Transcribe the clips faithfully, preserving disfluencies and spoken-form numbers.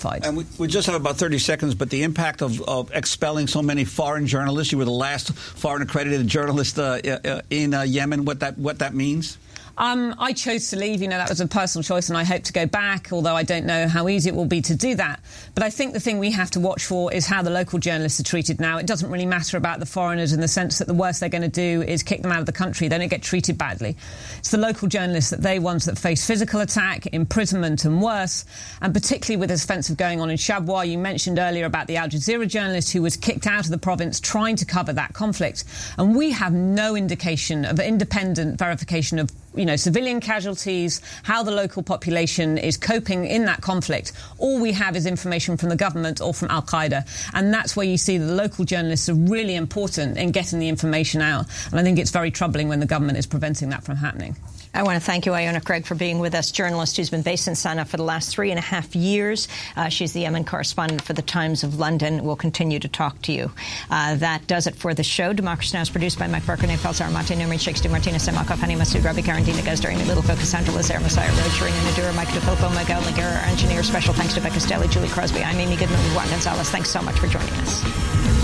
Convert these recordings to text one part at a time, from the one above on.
verified. And we, we just have about thirty seconds, but the impact of, of expelling so many foreign journalists, you were the last foreign accredited journalist uh, uh, in uh, Yemen, what that what that means? Um, I chose to leave. You know, that was a personal choice, and I hope to go back, although I don't know how easy it will be to do that. But I think the thing we have to watch for is how the local journalists are treated now. It doesn't really matter about the foreigners in the sense that the worst they're going to do is kick them out of the country. They don't get treated badly. It's the local journalists that they're ones that face physical attack, imprisonment and worse, and particularly with this offensive going on in Shabwa. You mentioned earlier about the Al Jazeera journalist who was kicked out of the province trying to cover that conflict. And we have no indication of independent verification of you know, civilian casualties, how the local population is coping in that conflict. All we have is information from the government or from Al-Qaeda. And that's where you see that the local journalists are really important in getting the information out. And I think it's very troubling when the government is preventing that from happening. I want to thank you, Iona Craig, for being with us, journalist who's been based in Sana'a for the last three and a half years. Uh, she's the Yemen correspondent for the Times of London. We'll continue to talk to you. Uh, that does it for the show. Democracy Now! Is produced by Mike Barker, Nate Felser, Armate Newman, Shakespeare Martinez, Semakov, Hani Masood, Rabi Karandina, Gazdari, Little Focus, Sandra Lazare, Messiah Road, Sharina Nadura, Mike DeFilippo, Miguel Laguerra, our engineer. Special thanks to Becca Stelly, Julie Crosby. I'm Amy Goodman with Juan Gonzalez. Thanks so much for joining us.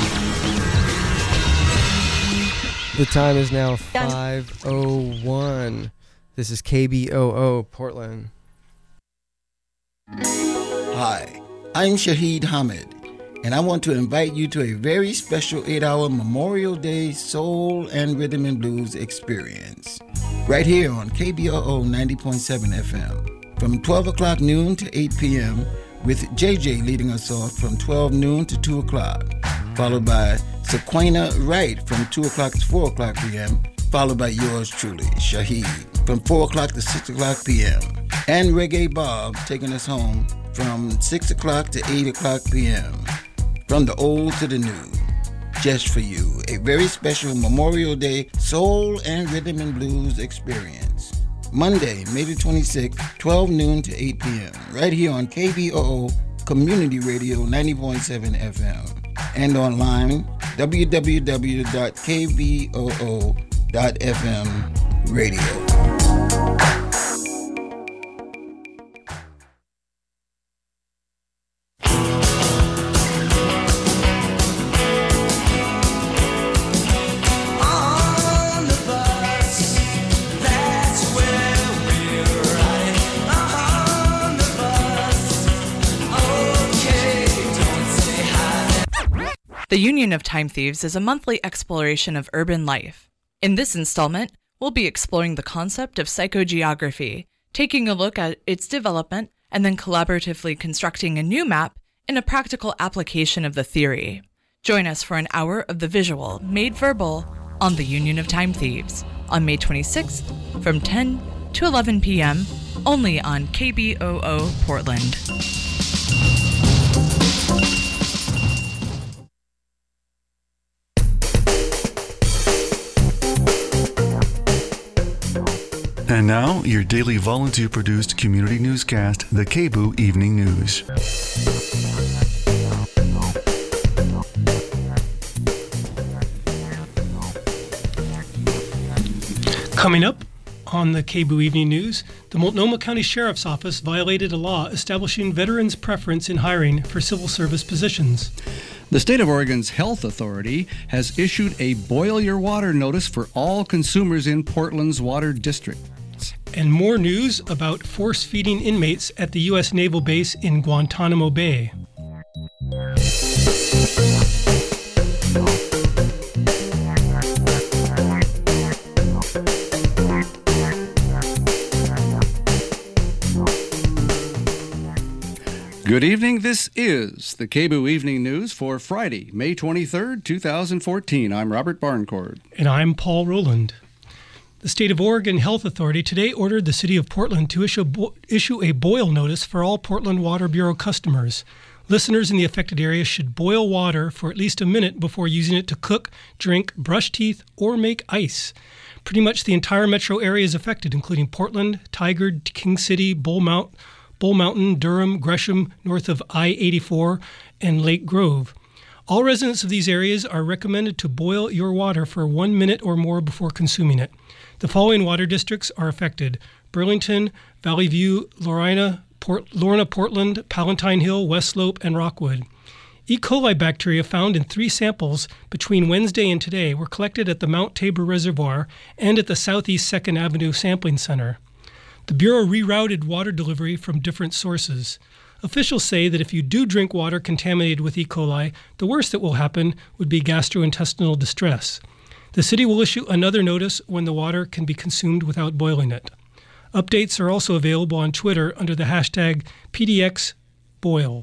The time is now five oh one. This is K B O O Portland. Hi, I'm Shahid Hamid, and I want to invite you to a very special eight-hour Memorial Day Soul and Rhythm and Blues experience right here on K B O O ninety point seven F M from twelve o'clock noon to eight p.m. with J J leading us off from twelve noon to two o'clock, followed by Sequina Wright from two o'clock to four o'clock p.m., followed by yours truly, Shahid, from four o'clock to six o'clock p.m. And Reggae Bob taking us home from six o'clock to eight o'clock p.m. From the old to the new, just for you, a very special Memorial Day Soul and Rhythm and Blues experience. Monday, May the twenty-sixth, twelve noon to eight p.m. right here on K B O O Community Radio ninety point seven F M and online w w w dot k b o o dot f m radio. The Union of Time Thieves is a monthly exploration of urban life. In this installment, we'll be exploring the concept of psychogeography, taking a look at its development and then collaboratively constructing a new map in a practical application of the theory. Join us for an hour of the visual made verbal on the Union of Time Thieves on May twenty-sixth from ten to eleven p.m. only on K B O O Portland. And now, your daily volunteer-produced community newscast, the K B O O Evening News. Coming up on the K B O O Evening News, the Multnomah County Sheriff's Office violated a law establishing veterans' preference in hiring for civil service positions. The state of Oregon's health authority has issued a boil your water notice for all consumers in Portland's water district. And more news about force-feeding inmates at the U S Naval Base in Guantanamo Bay. Good evening. This is the K B O O Evening News for Friday, May twenty-third, twenty fourteen. I'm Robert Barncord. And I'm Paul Rowland. The State of Oregon Health Authority today ordered the City of Portland to issue, bo- issue a boil notice for all Portland Water Bureau customers. Listeners in the affected area should boil water for at least a minute before using it to cook, drink, brush teeth, or make ice. Pretty much the entire metro area is affected, including Portland, Tigard, King City, Bull, Mount, Bull Mountain, Durham, Gresham, north of I eighty-four, and Lake Grove. All residents of these areas are recommended to boil your water for one minute or more before consuming it. The following water districts are affected: Burlington, Valley View, Lorina, Port, Lorna, Portland, Palatine Hill, West Slope, and Rockwood. E. coli bacteria found in three samples between Wednesday and today were collected at the Mount Tabor Reservoir and at the Southeast second Avenue Sampling Center. The Bureau rerouted water delivery from different sources. Officials say that if you do drink water contaminated with E. coli, the worst that will happen would be gastrointestinal distress. The city will issue another notice when the water can be consumed without boiling it. Updates are also available on Twitter under the hashtag P D X Boil.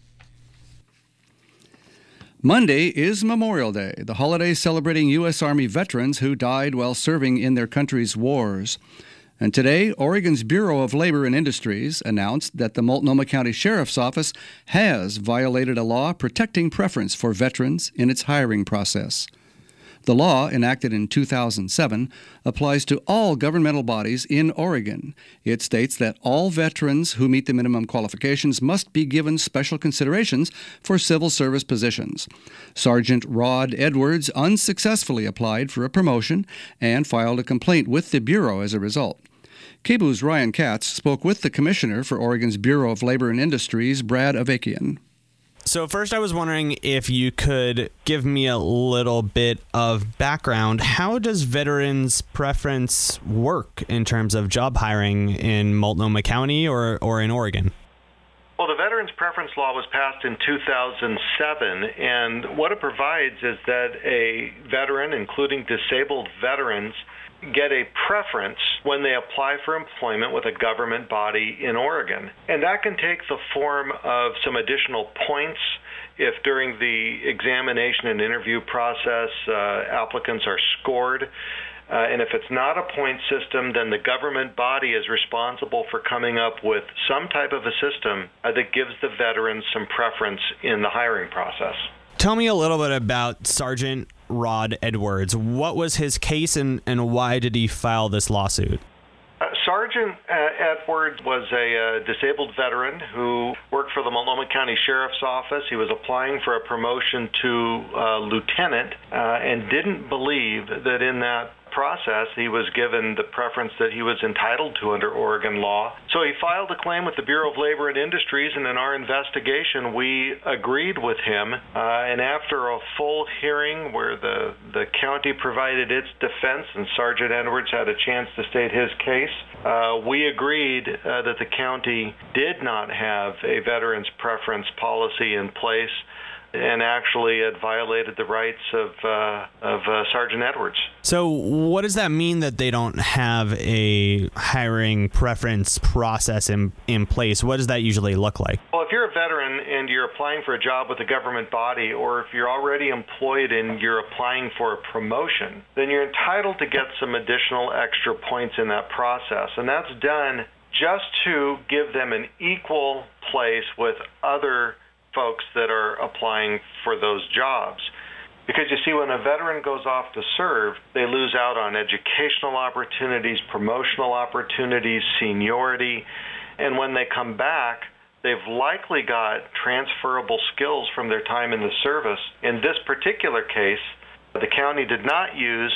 Monday is Memorial Day, the holiday celebrating U S. Army veterans who died while serving in their country's wars. And today, Oregon's Bureau of Labor and Industries announced that the Multnomah County Sheriff's Office has violated a law protecting preference for veterans in its hiring process. The law, enacted in two thousand seven, applies to all governmental bodies in Oregon. It states that all veterans who meet the minimum qualifications must be given special considerations for civil service positions. Sergeant Rod Edwards unsuccessfully applied for a promotion and filed a complaint with the Bureau as a result. K B O's Ryan Katz spoke with the Commissioner for Oregon's Bureau of Labor and Industries, Brad Avakian. So first, I was wondering if you could give me a little bit of background. How does veterans' preference work in terms of job hiring in Multnomah County or, or in Oregon? Well, the Veterans Preference Law was passed in two thousand seven, and what it provides is that a veteran, including disabled veterans, get a preference when they apply for employment with a government body in Oregon. And that can take the form of some additional points if during the examination and interview process uh, applicants are scored. Uh, and if it's not a point system, then the government body is responsible for coming up with some type of a system uh, that gives the veterans some preference in the hiring process. Tell me a little bit about Sergeant Rod Edwards. What was his case and, and why did he file this lawsuit? Uh, Sergeant uh, Edwards was a uh, disabled veteran who worked for the Multnomah County Sheriff's Office. He was applying for a promotion to uh, lieutenant uh, and didn't believe that in that process he was given the preference that he was entitled to under Oregon law. So he filed a claim with the Bureau of Labor and Industries, and in our investigation we agreed with him. Uh, and after a full hearing where the, the county provided its defense and Sergeant Edwards had a chance to state his case, uh, we agreed uh, that the county did not have a veterans preference policy in place, and actually it violated the rights of uh, of uh, Sergeant Edwards. So what does that mean that they don't have a hiring preference process in, in place? What does that usually look like? Well, if you're a veteran and you're applying for a job with a government body, or if you're already employed and you're applying for a promotion, then you're entitled to get some additional extra points in that process. And that's done just to give them an equal place with other folks that are applying for those jobs. Because you see, when a veteran goes off to serve, they lose out on educational opportunities, promotional opportunities, seniority, and when they come back, they've likely got transferable skills from their time in the service. In this particular case, the county did not use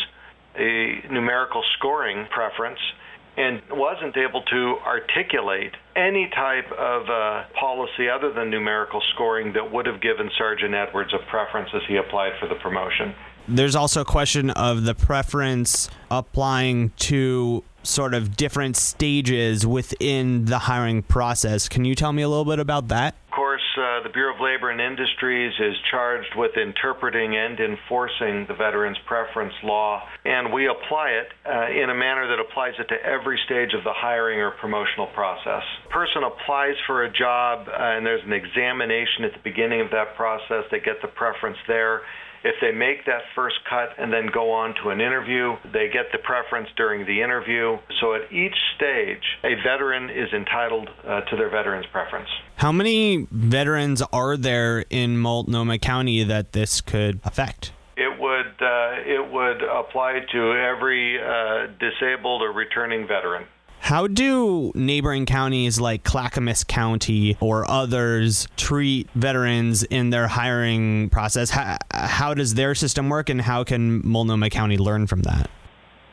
a numerical scoring preference and wasn't able to articulate any type of uh, policy other than numerical scoring that would have given Sergeant Edwards a preference as he applied for the promotion. There's also a question of the preference applying to sort of different stages within the hiring process. Can you tell me a little bit about that? Of course, uh, the Bureau of Labor and Industries is charged with interpreting and enforcing the Veterans Preference Law, and we apply it uh, in a manner that applies it to every stage of the hiring or promotional process. A person applies for a job, uh, and there's an examination at the beginning of that process. They get the preference there. If they make that first cut and then go on to an interview, they get the preference during the interview. So at each stage, a veteran is entitled uh, to their veteran's preference. How many veterans are there in Multnomah County that this could affect? It would uh, it would apply to every uh, disabled or returning veteran. How do neighboring counties like Clackamas County or others treat veterans in their hiring process? How, how does their system work, and how can Multnomah County learn from that?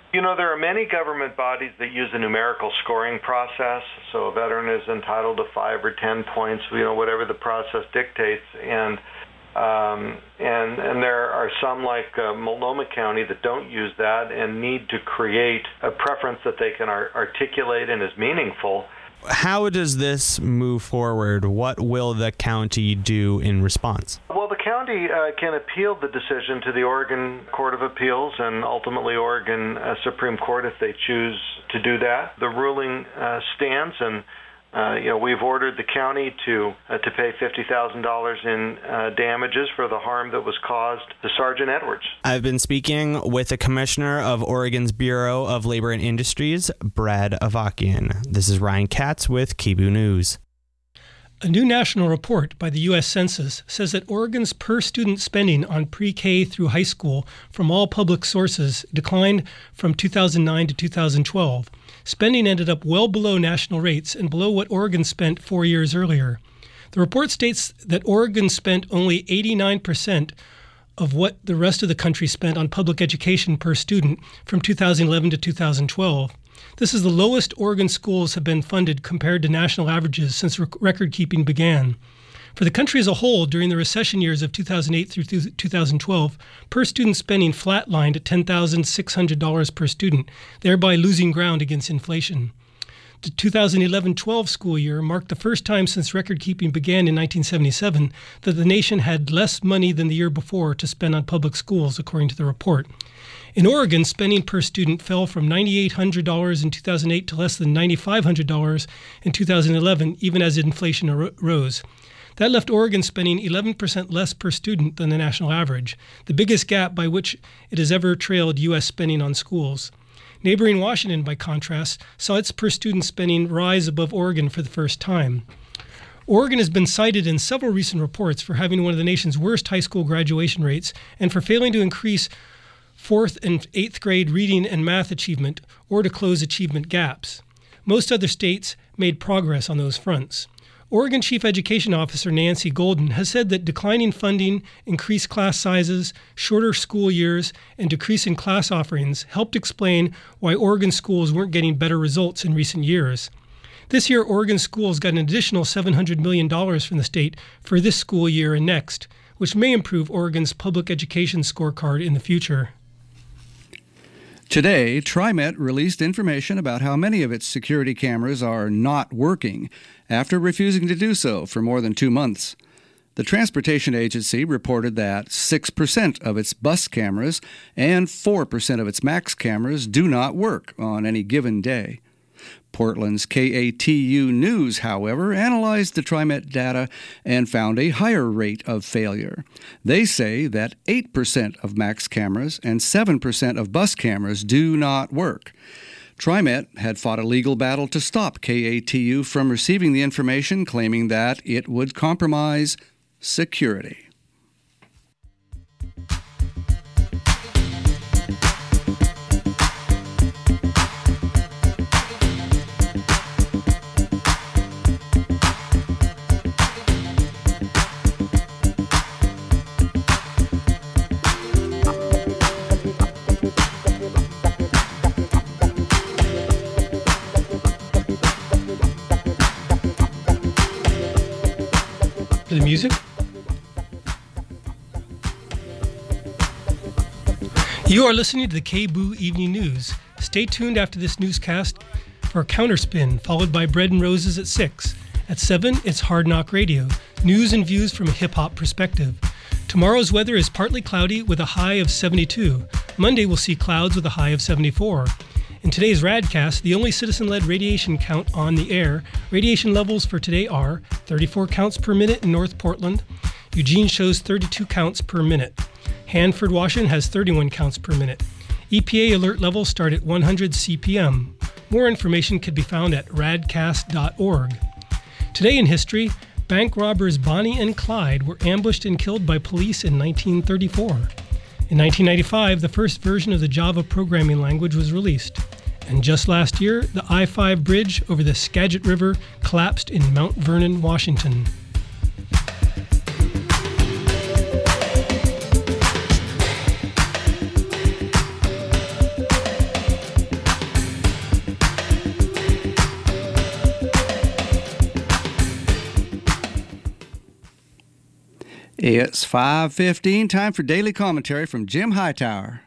You know, there are many government bodies that use a numerical scoring process. So a veteran is entitled to five or ten points, you know, whatever the process dictates. And um, and and there are some like uh, Multnomah County that don't use that and need to create a preference that they can ar- articulate and is meaningful. How does this move forward? What will the county do in response? Well, the county uh, can appeal the decision to the Oregon Court of Appeals and ultimately Oregon uh, Supreme Court if they choose to do that. The ruling uh, stands, and uh, you know we've ordered the county to uh, to pay fifty thousand dollars in uh, damages for the harm that was caused to Sergeant Edwards. I've been speaking with the Commissioner of Oregon's Bureau of Labor and Industries, Brad Avakian. This is Ryan Katz with K B O O News. A new national report by the U S Census says that Oregon's per-student spending on pre-K through high school from all public sources declined from two thousand nine to two thousand twelve. Spending ended up well below national rates and below what Oregon spent four years earlier. The report states that Oregon spent only eighty-nine percent of what the rest of the country spent on public education per student from two thousand eleven to two thousand twelve. This is the lowest Oregon schools have been funded compared to national averages since rec- record-keeping began. For the country as a whole, during the recession years of two thousand eight through two thousand twelve, per-student spending flatlined at ten thousand six hundred dollars per student, thereby losing ground against inflation. The two thousand eleven twelve school year marked the first time since record-keeping began in nineteen seventy-seven that the nation had less money than the year before to spend on public schools, according to the report. In Oregon, spending per student fell from nine thousand eight hundred dollars in two thousand eight to less than nine thousand five hundred dollars in two thousand eleven, even as inflation ar- rose. That left Oregon spending eleven percent less per student than the national average, the biggest gap by which it has ever trailed U S spending on schools. Neighboring Washington, by contrast, saw its per-student spending rise above Oregon for the first time. Oregon has been cited in several recent reports for having one of the nation's worst high school graduation rates and for failing to increase fourth and eighth grade reading and math achievement or to close achievement gaps. Most other states made progress on those fronts. Oregon Chief Education Officer Nancy Golden has said that declining funding, increased class sizes, shorter school years, and decreasing class offerings helped explain why Oregon schools weren't getting better results in recent years. This year, Oregon schools got an additional seven hundred million dollars from the state for this school year and next, which may improve Oregon's public education scorecard in the future. Today, TriMet released information about how many of its security cameras are not working after refusing to do so for more than two months. The transportation agency reported that six percent of its bus cameras and four percent of its MAX cameras do not work on any given day. Portland's K A T U News, however, analyzed the TriMet data and found a higher rate of failure. They say that eight percent of MAX cameras and seven percent of bus cameras do not work. TriMet had fought a legal battle to stop K A T U from receiving the information, claiming that it would compromise security. The music. You are listening to the K B O O Evening News. Stay tuned after this newscast for Counterspin, followed by Bread and Roses at six. At seven, it's Hard Knock Radio, news and views from a hip-hop perspective. Tomorrow's weather is partly cloudy with a high of seventy-two. Monday will see clouds with a high of seventy-four. In today's Radcast, the only citizen-led radiation count on the air, radiation levels for today are thirty-four counts per minute in North Portland. Eugene shows thirty-two counts per minute. Hanford, Washington has thirty-one counts per minute. E P A alert levels start at one hundred C P M. More information can be found at radcast dot org. Today in history, bank robbers Bonnie and Clyde were ambushed and killed by police in nineteen thirty-four. In nineteen ninety-five, the first version of the Java programming language was released. And just last year, the I five bridge over the Skagit River collapsed in Mount Vernon, Washington. It's five fifteen, time for daily commentary from Jim Hightower.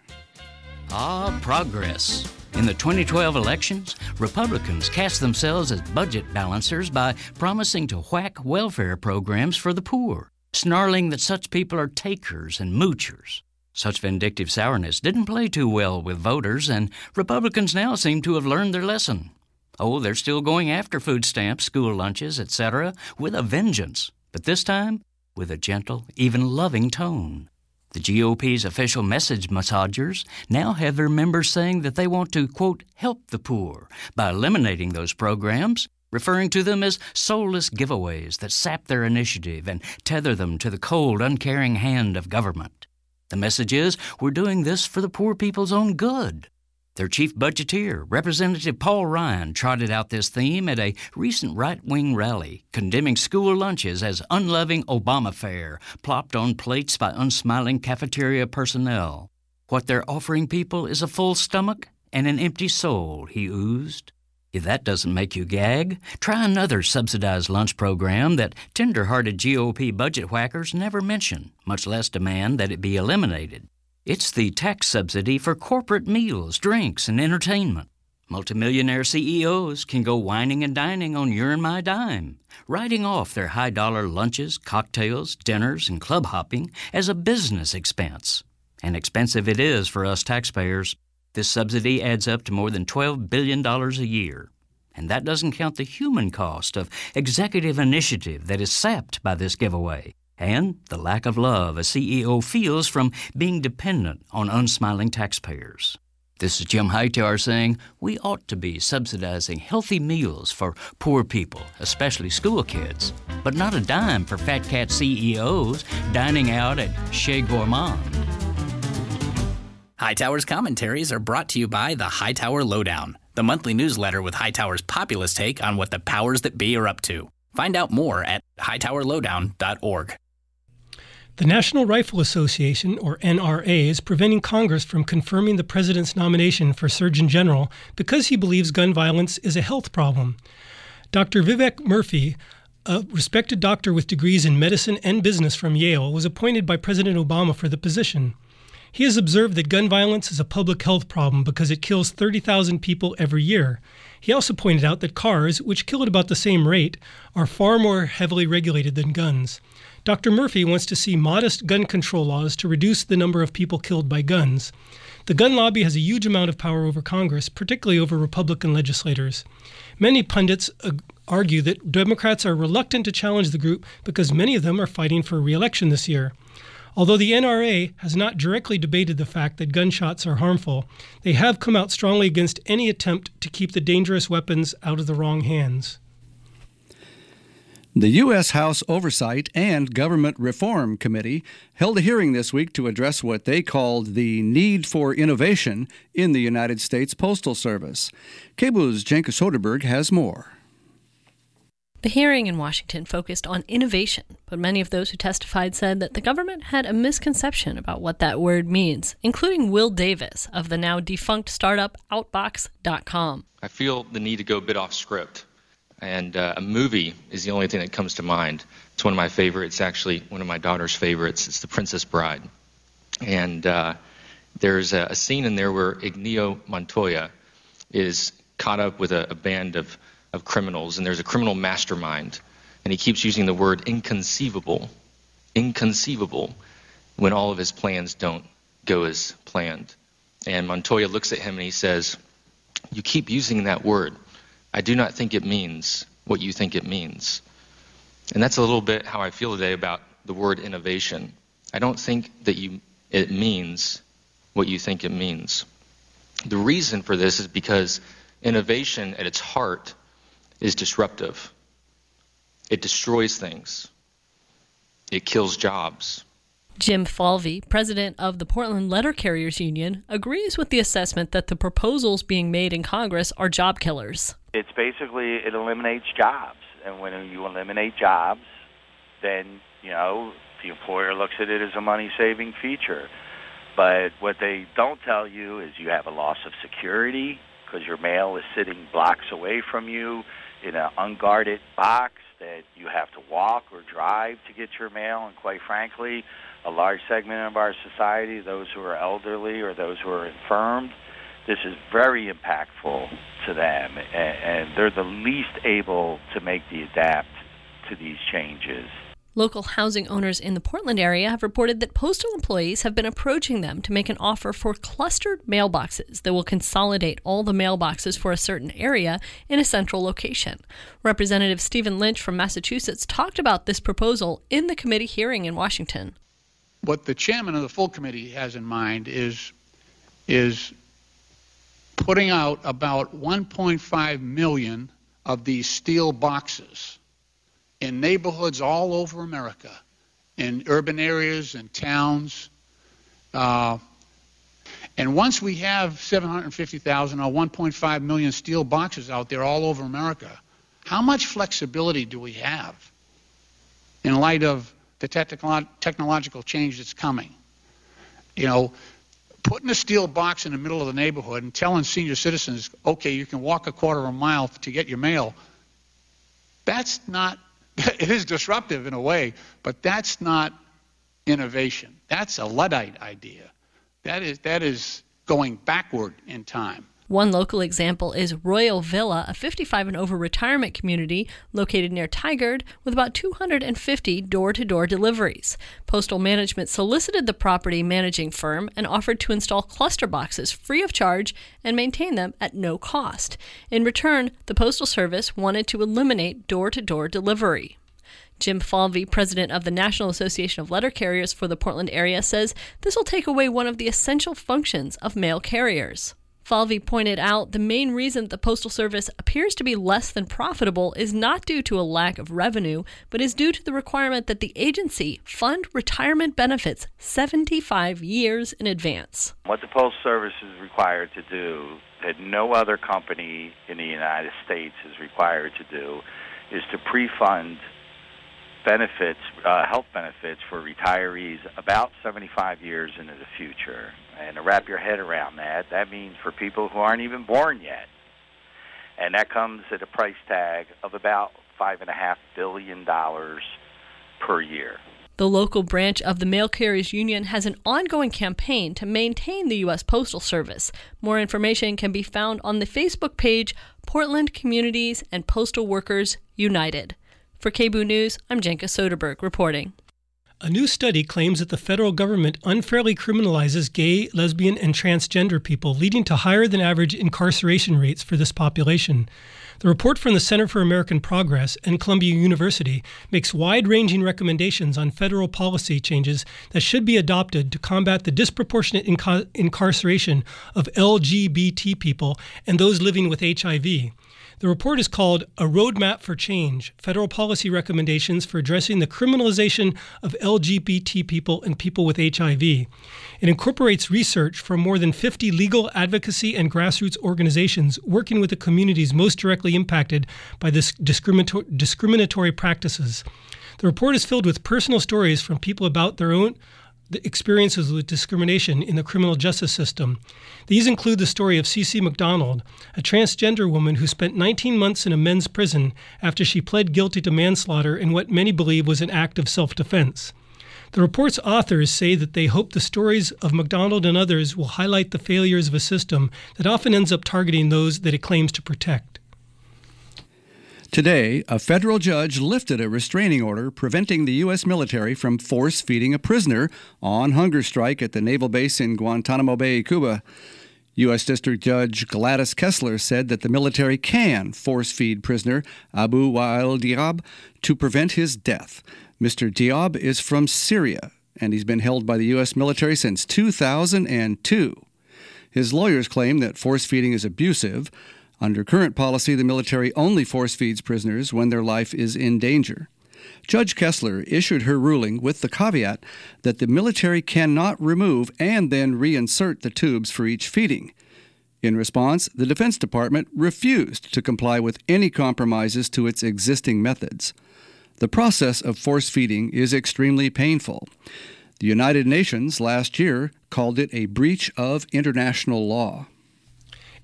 Ah, progress. In the twenty twelve elections, Republicans cast themselves as budget balancers by promising to whack welfare programs for the poor, snarling that such people are takers and moochers. Such vindictive sourness didn't play too well with voters, and Republicans now seem to have learned their lesson. Oh, they're still going after food stamps, school lunches, et cetera, with a vengeance, but this time with a gentle, even loving tone. The G O P's official message massagers now have their members saying that they want to, quote, help the poor by eliminating those programs, referring to them as soulless giveaways that sap their initiative and tether them to the cold, uncaring hand of government. The message is, we're doing this for the poor people's own good. Their chief budgeteer, Representative Paul Ryan, trotted out this theme at a recent right-wing rally, condemning school lunches as unloving Obama fare, plopped on plates by unsmiling cafeteria personnel. What they're offering people is a full stomach and an empty soul, he oozed. If that doesn't make you gag, try another subsidized lunch program that tender-hearted G O P budget whackers never mention, much less demand that it be eliminated. It's the tax subsidy for corporate meals, drinks, and entertainment. Multimillionaire C E Os can go whining and dining on your and my dime, writing off their high-dollar lunches, cocktails, dinners, and club hopping as a business expense. And expensive it is for us taxpayers. This subsidy adds up to more than twelve billion dollars a year. And that doesn't count the human cost of executive initiative that is sapped by this giveaway, and the lack of love a C E O feels from being dependent on unsmiling taxpayers. This is Jim Hightower saying we ought to be subsidizing healthy meals for poor people, especially school kids, but not a dime for fat cat C E Os dining out at Chez Gourmand. Hightower's commentaries are brought to you by the Hightower Lowdown, the monthly newsletter with Hightower's populist take on what the powers that be are up to. Find out more at hightower lowdown dot org. The National Rifle Association, or N R A, is preventing Congress from confirming the president's nomination for Surgeon General because he believes gun violence is a health problem. Doctor Vivek Murthy, a respected doctor with degrees in medicine and business from Yale, was appointed by President Obama for the position. He has observed that gun violence is a public health problem because it kills thirty thousand people every year. He also pointed out that cars, which kill at about the same rate, are far more heavily regulated than guns. Doctor Murphy wants to see modest gun control laws to reduce the number of people killed by guns. The gun lobby has a huge amount of power over Congress, particularly over Republican legislators. Many pundits uh, argue that Democrats are reluctant to challenge the group because many of them are fighting for re-election this year. Although the N R A has not directly debated the fact that gunshots are harmful, they have come out strongly against any attempt to keep the dangerous weapons out of the wrong hands. The U S House Oversight and Government Reform Committee held a hearing this week to address what they called the need for innovation in the United States Postal Service. K B O's Jenka Soderberg has more. The hearing in Washington focused on innovation, but many of those who testified said that the government had a misconception about what that word means, including Will Davis of the now defunct startup Outbox dot com. I feel the need to go a bit off script, and uh, a movie is the only thing that comes to mind. It's one of my favorites, actually one of my daughter's favorites. It's The Princess Bride. And uh, there's a, a scene in there where Inigo Montoya is caught up with a, a band of of criminals, and there's a criminal mastermind, and he keeps using the word inconceivable, inconceivable, when all of his plans don't go as planned. And Montoya looks at him and he says, "You keep using that word. I do not think it means what you think it means." And that's a little bit how I feel today about the word innovation. I don't think that you it means what you think it means. The reason for this is because innovation at its heart is disruptive. It destroys things. It kills jobs. Jim Falvey, president of the Portland Letter Carriers Union, agrees with the assessment that the proposals being made in Congress are job killers. It's basically, it eliminates jobs. And when you eliminate jobs, then, you know, the employer looks at it as a money-saving feature. But what they don't tell you is you have a loss of security because your mail is sitting blocks away from you in an unguarded box that you have to walk or drive to get your mail, and quite frankly, a large segment of our society, those who are elderly or those who are infirmed, this is very impactful to them, and, and they're the least able to make the adapt to these changes. Local housing owners in the Portland area have reported that postal employees have been approaching them to make an offer for clustered mailboxes that will consolidate all the mailboxes for a certain area in a central location. Representative Stephen Lynch from Massachusetts talked about this proposal in the committee hearing in Washington. What the chairman of the full committee has in mind is, is putting out about one point five million of these steel boxes in neighborhoods all over America, in urban areas and towns. Uh, and once we have seven hundred fifty thousand or one point five million steel boxes out there all over America, how much flexibility do we have in light of the technolo- technological change that's coming? You know, putting a steel box in the middle of the neighborhood and telling senior citizens, okay, you can walk a quarter of a mile to get your mail, that's not, it is disruptive in a way, but that's not innovation. That's a Luddite idea. That is that is going backward in time. One local example is Royal Villa, a fifty-five and over retirement community located near Tigard with about two hundred fifty door-to-door deliveries. Postal Management solicited the property managing firm and offered to install cluster boxes free of charge and maintain them at no cost. In return, the Postal Service wanted to eliminate door-to-door delivery. Jim Falvey, president of the National Association of Letter Carriers for the Portland area, says this will take away one of the essential functions of mail carriers. Falvey pointed out the main reason the Postal Service appears to be less than profitable is not due to a lack of revenue, but is due to the requirement that the agency fund retirement benefits seventy-five years in advance. What the Postal Service is required to do, that no other company in the United States is required to do, is to pre-fund benefits, uh, health benefits for retirees about seventy-five years into the future. And to wrap your head around that, that means for people who aren't even born yet. And that comes at a price tag of about five point five billion dollars per year. The local branch of the Mail Carriers Union has an ongoing campaign to maintain the U S Postal Service. More information can be found on the Facebook page Portland Communities and Postal Workers United. For K B O O News, I'm Jenka Soderberg reporting. A new study claims that the federal government unfairly criminalizes gay, lesbian, and transgender people, leading to higher than average incarceration rates for this population. The report from the Center for American Progress and Columbia University makes wide-ranging recommendations on federal policy changes that should be adopted to combat the disproportionate inca- incarceration of L G B T people and those living with H I V. The report is called A Roadmap for Change, Federal Policy Recommendations for Addressing the Criminalization of L G B T People and People with H I V. It incorporates research from more than fifty legal advocacy and grassroots organizations working with the communities most directly impacted by this discriminator- discriminatory practices. The report is filled with personal stories from people about their own the experiences with discrimination in the criminal justice system. These include the story of Cece McDonald, a transgender woman who spent nineteen months in a men's prison after she pled guilty to manslaughter in what many believe was an act of self-defense. The report's authors say that they hope the stories of McDonald and others will highlight the failures of a system that often ends up targeting those that it claims to protect. Today, a federal judge lifted a restraining order preventing the U S military from force-feeding a prisoner on hunger strike at the naval base in Guantanamo Bay, Cuba. U S District Judge Gladys Kessler said that the military can force-feed prisoner Abu Wael Diab to prevent his death. Mister Diab is from Syria, and he's been held by the U S military since two thousand two. His lawyers claim that force-feeding is abusive. Under current policy, the military only force-feeds prisoners when their life is in danger. Judge Kessler issued her ruling with the caveat that the military cannot remove and then reinsert the tubes for each feeding. In response, the Defense Department refused to comply with any compromises to its existing methods. The process of force-feeding is extremely painful. The United Nations last year called it a breach of international law.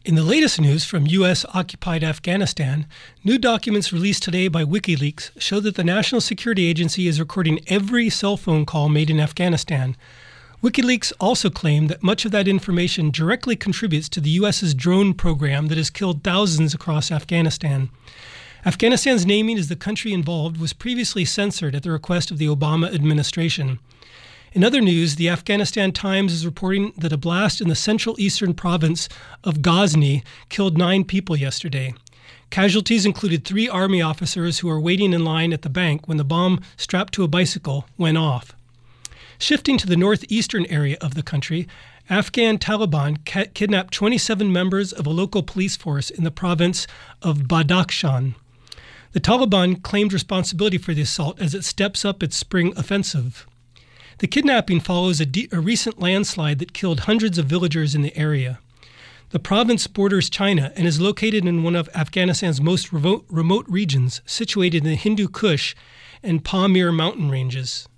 In the latest news from U S-occupied Afghanistan, new documents released today by WikiLeaks show that the National Security Agency is recording every cell phone call made in Afghanistan. WikiLeaks also claimed that much of that information directly contributes to the U S's drone program that has killed thousands across Afghanistan. Afghanistan's naming as the country involved was previously censored at the request of the Obama administration. In other news, the Afghanistan Times is reporting that a blast in the central eastern province of Ghazni killed nine people yesterday. Casualties included three army officers who were waiting in line at the bank when the bomb strapped to a bicycle went off. Shifting to the northeastern area of the country, Afghan Taliban ca- kidnapped twenty-seven members of a local police force in the province of Badakhshan. The Taliban claimed responsibility for the assault as it steps up its spring offensive. The kidnapping follows a, de- a recent landslide that killed hundreds of villagers in the area. The province borders China and is located in one of Afghanistan's most remote, remote regions, situated in the Hindu Kush and Pamir mountain ranges.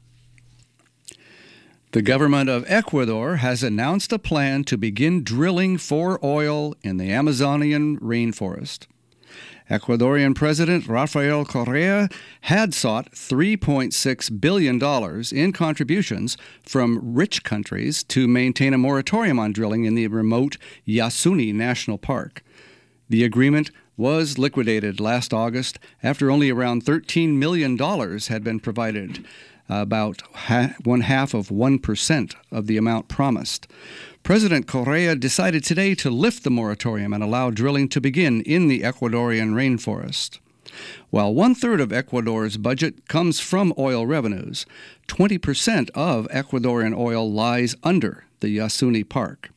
The government of Ecuador has announced a plan to begin drilling for oil in the Amazonian rainforest. Ecuadorian President Rafael Correa had sought three point six billion dollars in contributions from rich countries to maintain a moratorium on drilling in the remote Yasuni National Park. The agreement was liquidated last August after only around thirteen million dollars had been provided, about ha- one half of one percent of the amount promised. President Correa decided today to lift the moratorium and allow drilling to begin in the Ecuadorian rainforest. While one-third of Ecuador's budget comes from oil revenues, twenty percent of Ecuadorian oil lies under the Yasuni Park.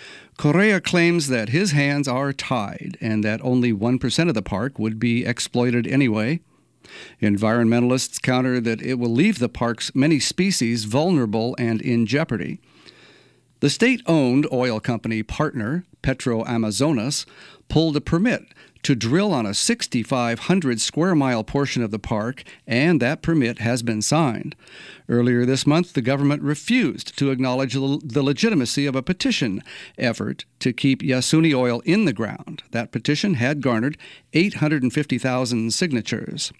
Correa claims that his hands are tied and that only one percent of the park would be exploited anyway. Environmentalists counter that it will leave the park's many species vulnerable and in jeopardy. The state-owned oil company partner, PetroAmazonas, pulled a permit to drill on a six thousand five hundred square mile portion of the park, and that permit has been signed. Earlier this month, the government refused to acknowledge the legitimacy of a petition effort to keep Yasuni oil in the ground. That petition had garnered eight hundred fifty thousand signatures.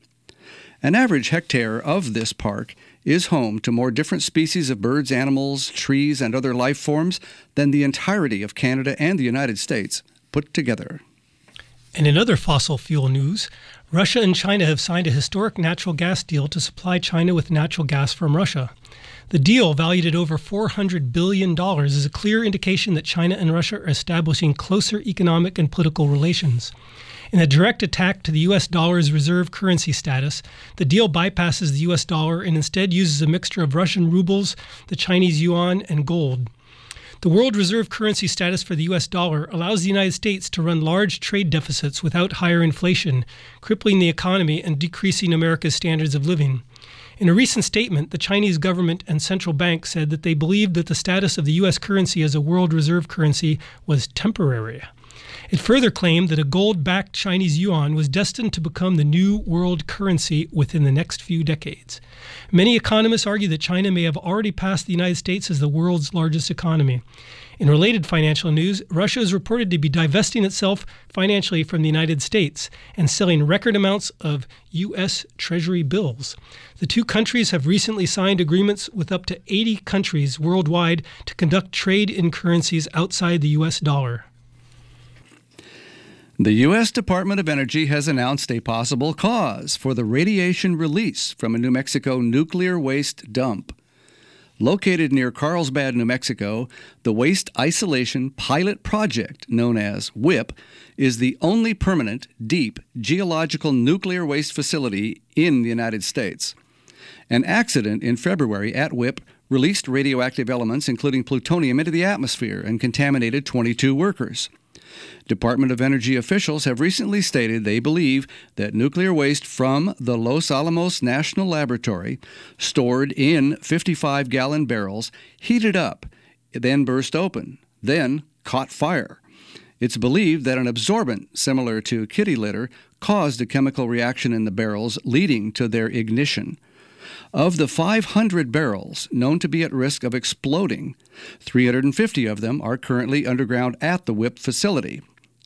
An average hectare of this park is home to more different species of birds, animals, trees, and other life forms than the entirety of Canada and the United States put together. And in other fossil fuel news, Russia and China have signed a historic natural gas deal to supply China with natural gas from Russia. The deal, valued at over four hundred billion dollars, is a clear indication that China and Russia are establishing closer economic and political relations. In a direct attack to the U S dollar's reserve currency status, the deal bypasses the U S dollar and instead uses a mixture of Russian rubles, the Chinese yuan, and gold. The world reserve currency status for the U S dollar allows the United States to run large trade deficits without higher inflation, crippling the economy and decreasing America's standards of living. In a recent statement, the Chinese government and central bank said that they believed that the status of the U S currency as a world reserve currency was temporary. It further claimed that a gold-backed Chinese yuan was destined to become the new world currency within the next few decades. Many economists argue that China may have already passed the United States as the world's largest economy. In related financial news, Russia is reported to be divesting itself financially from the United States and selling record amounts of U S Treasury bills. The two countries have recently signed agreements with up to eighty countries worldwide to conduct trade in currencies outside the U S dollar. The U S Department of Energy has announced a possible cause for the radiation release from a New Mexico nuclear waste dump. Located near Carlsbad, New Mexico, the Waste Isolation Pilot Project, known as WIPP, is the only permanent, deep, geological nuclear waste facility in the United States. An accident in February at WIPP released radioactive elements, including plutonium, into the atmosphere and contaminated twenty-two workers. Department of Energy officials have recently stated they believe that nuclear waste from the Los Alamos National Laboratory, stored in fifty-five gallon barrels, heated up, then burst open, then caught fire. It's believed that an absorbent, similar to kitty litter, caused a chemical reaction in the barrels, leading to their ignition. Of the five hundred barrels known to be at risk of exploding, three hundred fifty of them are currently underground at the WIPP facility.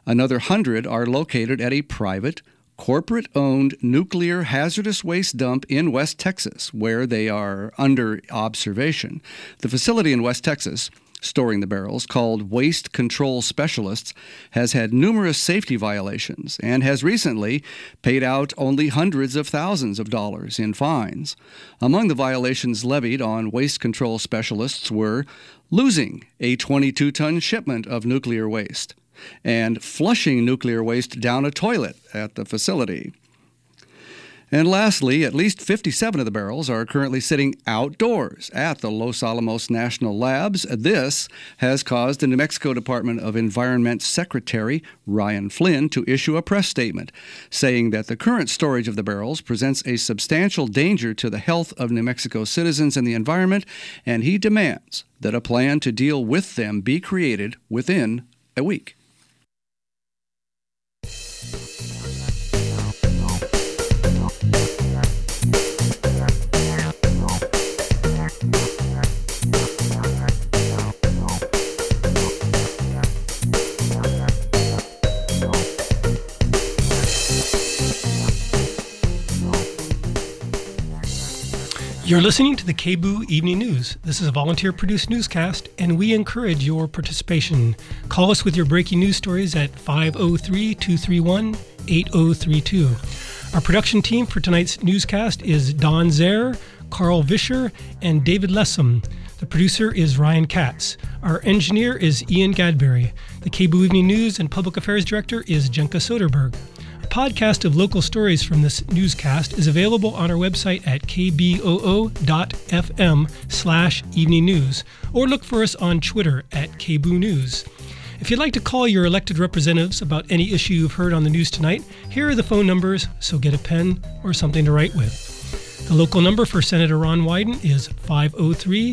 Another one hundred are located at a private, corporate-owned nuclear hazardous waste dump in West Texas, where they are under observation. The facility in West Texas, storing the barrels, called Waste Control Specialists, has had numerous safety violations and has recently paid out only hundreds of thousands of dollars in fines. Among the violations levied on Waste Control Specialists were losing a twenty-two ton shipment of nuclear waste and flushing nuclear waste down a toilet at the facility. And lastly, at least fifty-seven of the barrels are currently sitting outdoors at the Los Alamos National Labs. This has caused the New Mexico Department of Environment Secretary Ryan Flynn to issue a press statement saying that the current storage of the barrels presents a substantial danger to the health of New Mexico citizens and the environment, and he demands that a plan to deal with them be created within a week. You're listening to the K B O O Evening News. This is a volunteer-produced newscast, and we encourage your participation. Call us with your breaking news stories at five oh three, two three one, eight oh three two. Our production team for tonight's newscast is Don Zaire, Carl Vischer, and David Lessam. The producer is Ryan Katz. Our engineer is Ian Gadbury. The K B O O Evening News and Public Affairs Director is Jenka Soderberg. A podcast of local stories from this newscast is available on our website at kboo.fm slash evening news, or look for us on Twitter at K B O O News. If you'd like to call your elected representatives about any issue you've heard on the news tonight, here are the phone numbers, so get a pen or something to write with. The local number for Senator Ron Wyden is five oh three,